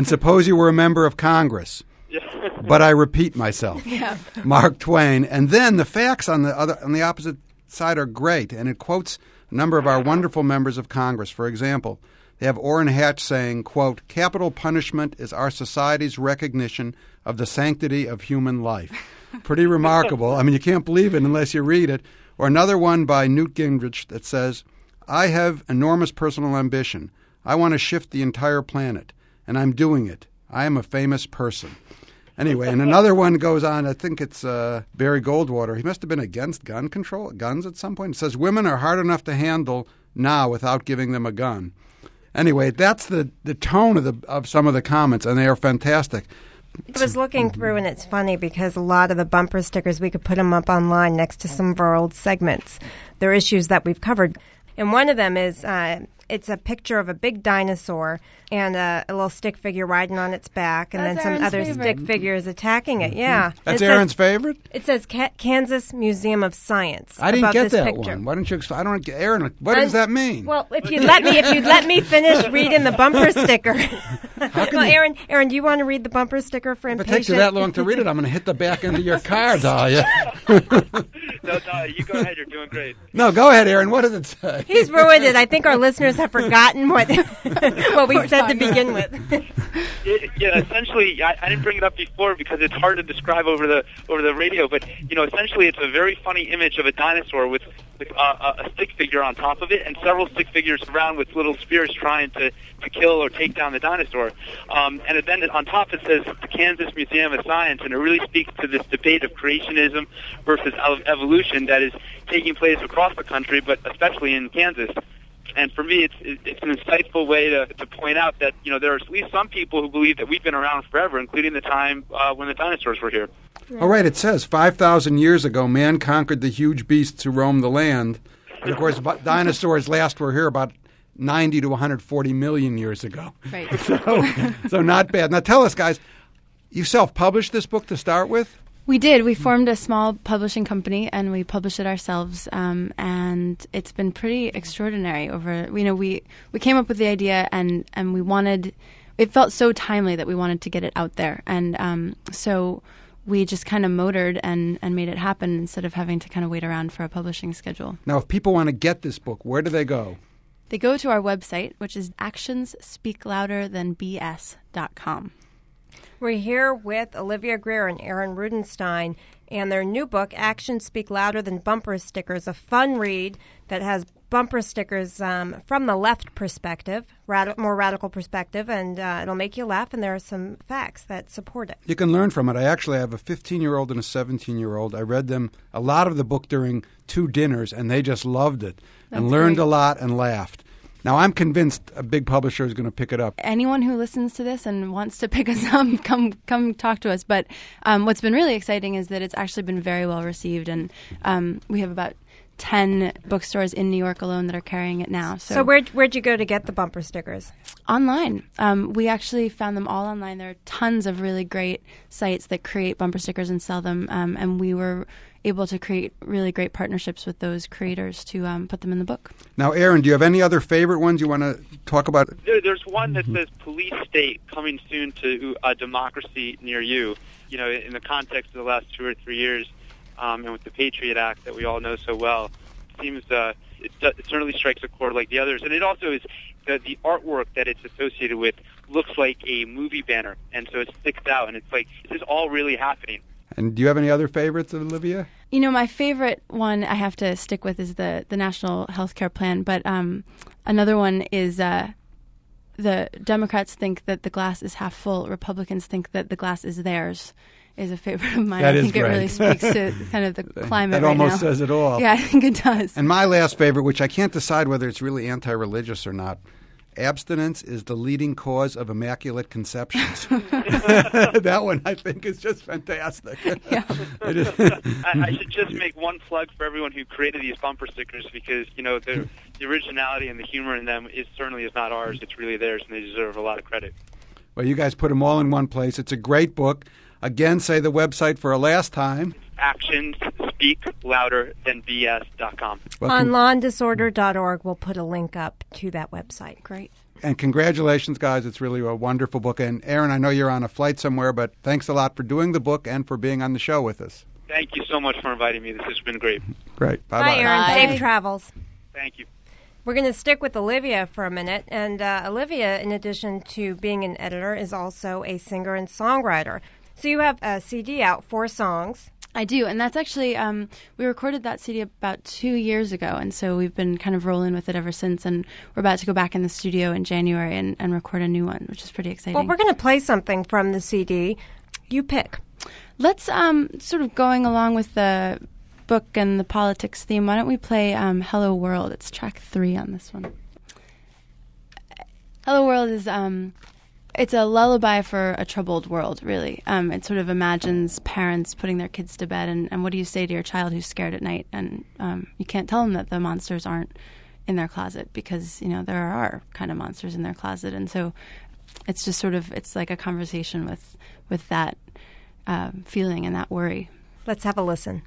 a member of Congress, but I repeat myself." Yeah. Mark Twain. And then the facts on the opposite side are great, and it quotes a number of our wonderful members of Congress. For example, they have Orrin Hatch saying, quote, "Capital punishment is our society's recognition of the sanctity of human life." Pretty remarkable. I mean, you can't believe it unless you read it. Or another one by Newt Gingrich that says, "I have enormous personal ambition. I want to shift the entire planet, and I'm doing it. I am a famous person." Anyway, and another one goes on, I think it's Barry Goldwater. He must have been against guns at some point. It says, "Women are hard enough to handle now without giving them a gun." Anyway, that's the tone of some of the comments, and they are fantastic. I was looking through, and it's funny because a lot of the bumper stickers, we could put them up online next to some of our old segments. They're issues that we've covered. And one of them is it's a picture of a big dinosaur and a little stick figure riding on its back, and That's then some Aaron's other favorite. stick figures attacking it. Yeah. That's It Aaron's says, favorite? It says Kansas Museum of Science. I didn't about get this that picture. one. Why don't you explain? I don't get Aaron. What does that mean? Well, if you'd let me finish reading the bumper sticker. Well, Aaron, do you want to read the bumper sticker for If it impatient? takes you that long to read it, I'm going to hit the back end of your car, Dahlia. No, you go ahead. You're doing great. No, go ahead, Aaron. What does it say? He's ruined it. I think our listeners have forgotten what we said to begin with. Essentially, I didn't bring it up before because it's hard to describe over the radio. But essentially, it's a very funny image of a dinosaur with a stick figure on top of it, and several stick figures around with little spears trying to kill or take down the dinosaur. And then on top it says the Kansas Museum of Science, and it really speaks to this debate of creationism versus evolution that is taking place across the country, but especially in Kansas. And for me, it's an insightful way to point out that there are at least some people who believe that we've been around forever, including the time when the dinosaurs were here. All right, it says 5,000 years ago, man conquered the huge beasts who roamed the land. And, of course, dinosaurs last were here about 90 to 140 million years ago. Right. So not bad. Now tell us, guys, you self-published this book to start with? We did. We formed a small publishing company, and we published it ourselves. And it's been pretty extraordinary. We came up with the idea, and we wanted. It felt so timely that we wanted to get it out there, and so we just kind of motored and made it happen instead of having to kind of wait around for a publishing schedule. Now, if people want to get this book, where do they go? They go to our website, which is actionsspeaklouderthanbs.com. We're here with Olivia Greer and Aaron Rudenstein, and their new book, Actions Speak Louder Than Bumper Stickers, a fun read that has bumper stickers from the left perspective, more radical perspective, and it'll make you laugh, and there are some facts that support it. You can learn from it. I actually have a 15-year-old and a 17-year-old. I read them a lot of the book during 2 dinners, and they just loved it and learned a lot and laughed. Now, I'm convinced a big publisher is going to pick it up. Anyone who listens to this and wants to pick us up, come talk to us. But what's been really exciting is that it's actually been very well received, and we have about 10 bookstores in New York alone that are carrying it now. So where'd you go to get the bumper stickers? Online. We actually found them all online. There are tons of really great sites that create bumper stickers and sell them, and we were able to create really great partnerships with those creators to put them in the book. Now, Aaron, do you have any other favorite ones you want to talk about? There's one that says police state coming soon to a democracy near you. In the context of the last 2 or 3 years, and with the Patriot Act that we all know so well, it seems it certainly strikes a chord like the others. And it also is the artwork that it's associated with looks like a movie banner, and so it sticks out, and it's like, this is all really happening. And do you have any other favorites, Olivia? You know, my favorite one I have to stick with is the National Healthcare Plan, but another one is the Democrats think that the glass is half full. Republicans think that the glass is theirs. Is a favorite of mine. That I is think great. it really speaks to kind of the climate That right now. almost says it all. Yeah, I think it does. And my last favorite, which I can't decide whether it's really anti-religious or not, abstinence is the leading cause of immaculate conceptions. That one, I think, is just fantastic. Yeah. It is. I should just make one plug for everyone who created these bumper stickers, because the originality and the humor in them certainly is not ours. It's really theirs, and they deserve a lot of credit. Well, you guys put them all in one place. It's a great book. Again, say the website for a last time. Actions speak louder than BS.com. On lawndisorder.org, we'll put a link up to that website. Great. And congratulations, guys. It's really a wonderful book. And Aaron, I know you're on a flight somewhere, but thanks a lot for doing the book and for being on the show with us. Thank you so much for inviting me. This has been great. Great. Bye-bye. Bye, Aaron. Bye. Safe travels. Thank you. We're going to stick with Olivia for a minute. And Olivia, in addition to being an editor, is also a singer and songwriter. So you have a CD out, 4 songs. I do, and that's actually, we recorded that CD about 2 years ago, and so we've been kind of rolling with it ever since, and we're about to go back in the studio in January and record a new one, which is pretty exciting. Well, we're going to play something from the CD. You pick. Let's, sort of going along with the book and the politics theme, why don't we play Hello World? It's track 3 on this one. Hello World is... it's a lullaby for a troubled world, really. It sort of imagines parents putting their kids to bed, and what do you say to your child who's scared at night? And you can't tell them that the monsters aren't in their closet, because, there are kind of monsters in their closet. And so it's just sort of, it's like a conversation with that feeling and that worry. Let's have a listen.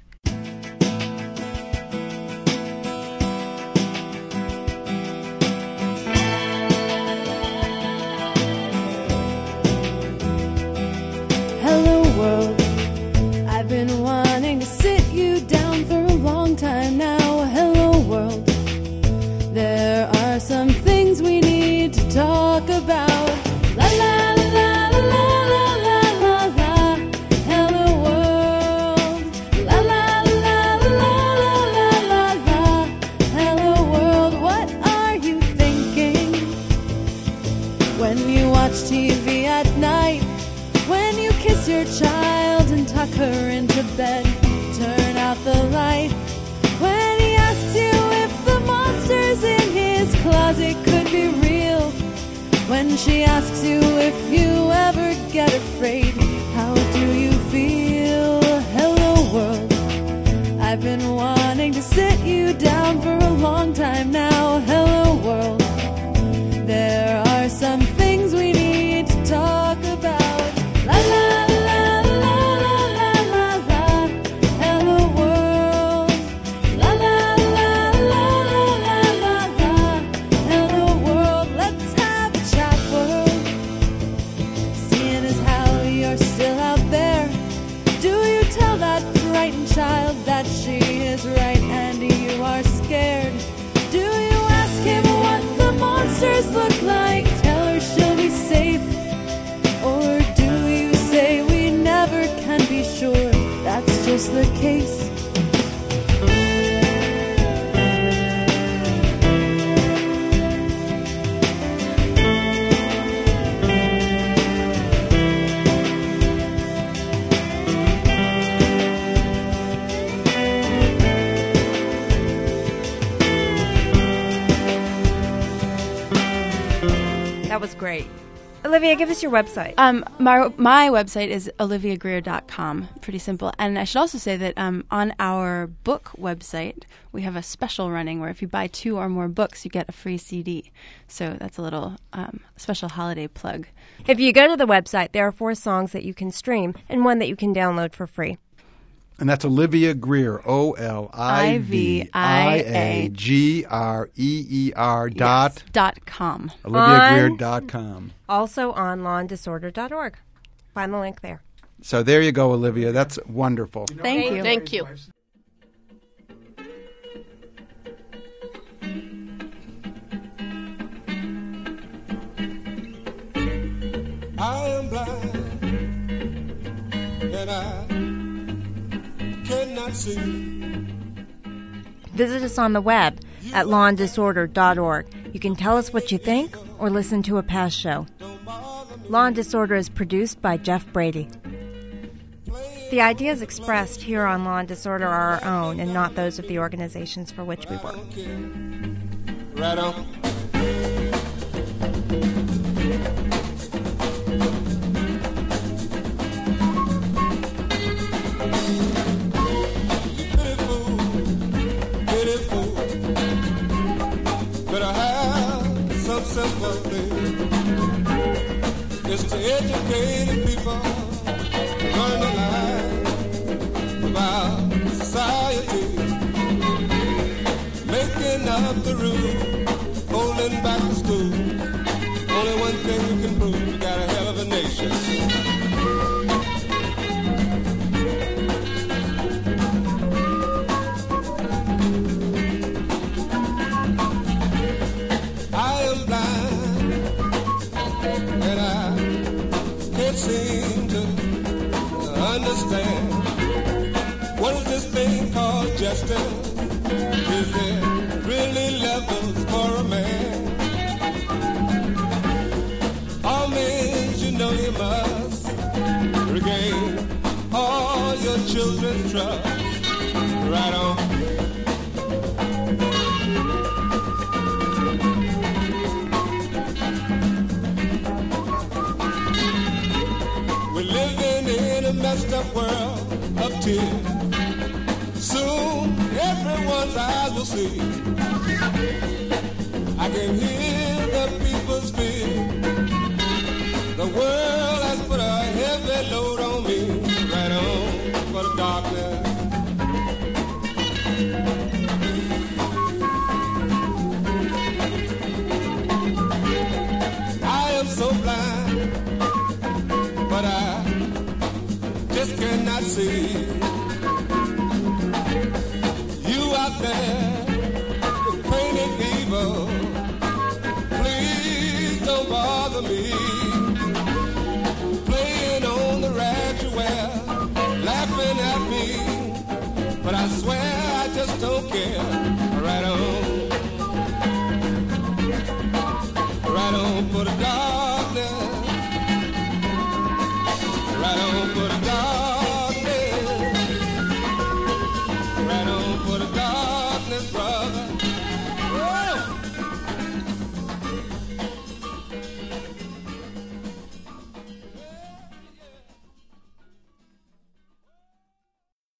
World. I've been wanting to sit you down for a long time now. Hello world. There are some things we need to talk about. La la la la la la la la. Hello world. La la la la la la la. Hello world. What are you thinking when you watch TV at night? When you kiss your child and tuck her into bed, turn out the light. When he asks you if the monsters in his closet could be real. When she asks you if you ever get afraid, how do you feel? Hello world. I've been wanting to sit you down for a long time now. Hello world. There are some things we need to talk about. La la la la la la la. Hello world. La la la la la la la. Hello world. Let's have a chat world. Seeing as how you're still out there, do you tell that frightened child that she is right and you are scared? Do you ask him what the monsters look like? Tell her she'll be safe. Or do you say we never can be sure that's just the case? That was great. Olivia, give us your website. My website is oliviagreer.com. Pretty simple. And I should also say that on our book website, we have a special running where if you buy 2 or more books, you get a free CD. So that's a little special holiday plug. If you go to the website, there are 4 songs that you can stream and 1 that you can download for free. And that's Olivia Greer, OLIVIAGREER.com. OliviaGreer.com. Also on lawndisorder.org. Find the link there. So there you go, Olivia. That's wonderful. Thank you. Thank you. I am blind and I Visit us on the web at lawanddisorder.org. You can tell us what you think or listen to a past show. Law and Disorder is produced by Jeff Brady. The ideas expressed here on Law and Disorder are our own and not those of the organizations for which we work. Right on. It's to educate people, learn the life about society, making up the rules, holding back the school. Only one thing we can prove, we got a hell of a nation. Seem to understand what is this thing called justice? Is there really levels for a man? All means you know you must regain all your children's trust. Right on. Messed up world of tears. Soon everyone's eyes will see. I can hear the people speak. The world has put a heavy load on me. Right on for the darkness. I am so blind, but I just cannot see. You out there, the painted evil, please don't bother me. Playing on the rags you wear, laughing at me, but I swear I just don't care. Right on for the darkness. Right on for the darkness.